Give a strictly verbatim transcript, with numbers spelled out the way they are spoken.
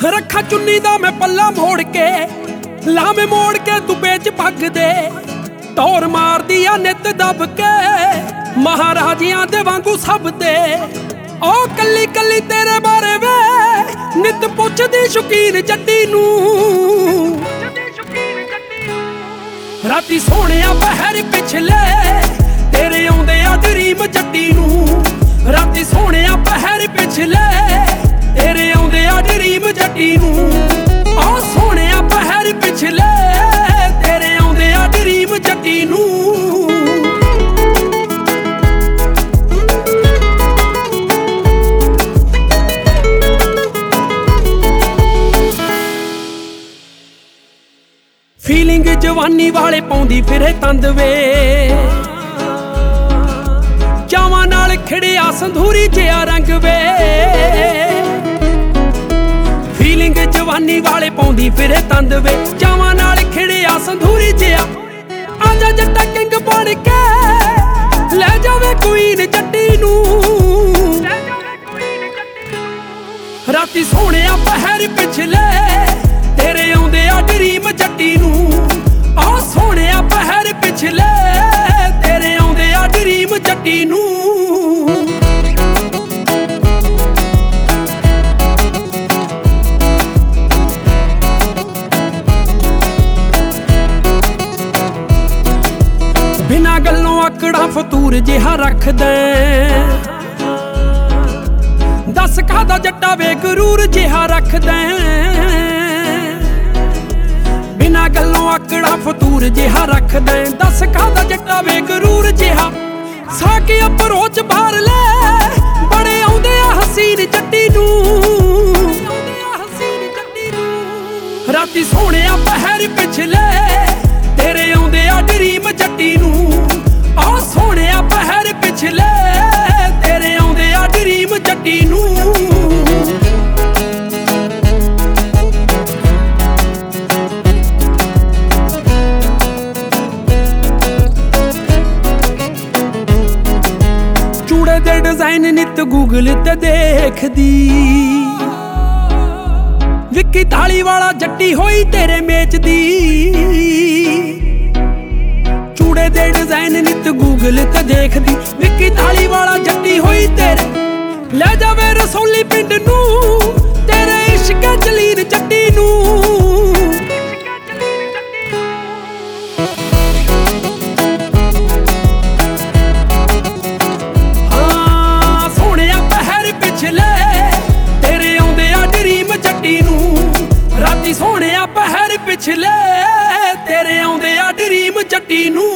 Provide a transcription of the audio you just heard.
ਰੱਖਾ ਚੁੰਨੀ ਦਾ ਮੈਂ ਪੱਲਾ ਮੋੜ ਕੇ, ਲਾਵੇਂ ਮੋੜ ਕੇ ਤੂੰ ਵੇਚ ਪੱਗ ਦੇ। ਟੌਰ ਮਾਰਦੀ ਆ ਨਿੱਤ ਦੱਬ ਕੇ, ਮਹਾਰਾਜਿਆਂ ਦੇ ਵਾਂਗੂ ਸਭ ਤੇ। ਓ ਕੱਲੀ ਕੱਲੀ ਤੇਰੇ ਬਾਰੇ ਵੇ, ਨਿੱਤ ਪੁੱਛਦੀ ਸ਼ੌਕੀਨ ਜੱਟੀ ਨੂੰ। ਰਾਤੀ ਸੋਹਣਿਆ ਪਹਿਰ ਪਿਛਲੇ, ਤੇਰੇ ਆਉਂਦੇ ਆ ਡਰੀਮ ਜੱਟੀ ਨੂੰ। ਰਾਤੀ ਸੋਹਣਿਆ ਪਹਿਰ ਪਿਛਲੇ, ਤੇਰੇ ਆਉਂਦੇ ਆ ਡਰੀਮ ਜੱਟੀ ਨੂੰ। ਆ ਸੋਹਣਿਆ ਪਹਿਰ ਪਿਛਲੇ, ਤੇਰੇ ਆਉਂਦੇ ਆ ਡਰੀਮ ਜੱਟੀ ਨੂੰ। ਫੀਲਿੰਗ ਜਵਾਨੀ ਵਾਲੇ ਪਾਉਂਦੀ ਫਿਰੇ ਤੰਦ ਵੇ, ਚਾਵਾਂ ਨਾਲ ਖਿੜਿਆ ਸੰਧੂਰੀ ਜਿਹਾ ਰੰਗ ਵੇ। ਫੀਲਿੰਗ ਜਵਾਨੀ ਵਾਲੇ ਪਾਉਂਦੀ ਫਿਰੇ ਤੰਦ ਵੇ, ਚਾਵਾਂ ਨਾਲ ਖਿੜਿਆ ਸੰਧੂਰੀ ਜਿਹਾ। ਆਜਾ ਜੱਟਾ ਕਿੰਗ ਬਣ ਕੇ, ਲੈ ਜਾਵੇ ਕੁਈਨ ਜੱਟੀ ਨੂੰ। ਰਾਤੀ ਸੋਹਣਿਆ ਪਹਿਰ ਪਿਛਲੇ, ਤੇਰੇ ਆਉਂਦੇ ਆ ਡਰੀਮ ਜੱਟੀ ਨੂੰ। ਆ ਸੋਹਣਿਆ ਪਹਿਰ ਪਿਛਲੇ, ਤੇਰੇ ਆਉਂਦੇ ਆ ਡਰੀਮ ਜੱਟੀ ਨੂੰ। ਬਿਨਾਂ ਗੱਲੋਂ ਆਕੜਾ ਫਤੂਰ ਜਿਹਾ ਰੱਖਦਾ, ਦੱਸ ਕਾਹਦਾ ਜੱਟਾ ਵੇ ਗਰੂਰ ਜਿਹਾ ਰੱਖਦਾ। ਬਿਨਾਂ ਗੱਲੋਂ ਆਕੜਾ ਫਤੂਰ ਜਿਹਾ ਰੱਖਦਾ, ਦੱਸ ਕਾਹਦਾ ਜੱਟਾ ਵੇ ਗਰੂਰ ਜਿਹਾ। ਸਾਕੇ ਅਪਰੋਚ ਬਾਹਰ ਲੈ, ਬੜੇ ਆਉਂਦੇ ਆ ਹਸੀਨ ਜੱਟੀ ਨੂੰ। ਰਾਤੀ ਸੋਹਣਿਆ ਪਹਿਰ ਪਿਛਲੇ, ਤੇਰੇ ਆਉਂਦੇ ਆ ਡਰੀਮ ਜੱਟੀ ਨੂੰ। ਆ ਸੋਹਣਿਆ ਪਹਿਰ ਪਿਛਲੇ, ਤੇਰੇ ਆਉਂਦੇ ਆ ਡਰੀਮ ਜੱਟੀ ਨੂੰ। ਚੂੜੇ ਦੇ ਡਿਜ਼ਾਈਨ ਨਿੱਤ ਗੂਗਲ ਤੇ ਦੇਖਦੀ, ਵਿੱਕੀ ਥਾਲੀ ਵਾਲਾ ਜੱਟੀ ਹੋਈ ਤੇਰੇ ਮੇਚ ਦੀ। ਚੂੜੇ ਦੇ ਡਿਜ਼ਾਈਨ ਨਿੱਤ ਗੂਗਲ ਤੇ ਦੇਖਦੀ, ਵਿੱਕੀ ਥਾਲੀ ਵਾਲਾ ਜੱਟੀ ਹੋਈ ਤੇਰੇ। ਲੈ ਜਾਵੇ ਰਸੌਲੀ ਪਿੰਡ ਨੂੰ, ਤੇਰੇ ਇਸ਼ਕ ਜਲੀਨ ਜੱਟੀ ਨੂੰ। ਹਾਂ ਸੋਹਣਿਆ ਪਹਿਰ ਪਿਛਲੇ, ਤੇਰੇ ਆਉਂਦੇ ਆ ਡਰੀਮ ਜੱਟੀ ਨੂੰ। ਰਾਤੀ ਸੋਹਣਿਆ ਪਹਿਰ ਪਿਛਲੇ, ਤੇਰੇ ਆਉਂਦੇ ਆ ਡਰੀਮ ਜੱਟੀ ਨੂੰ।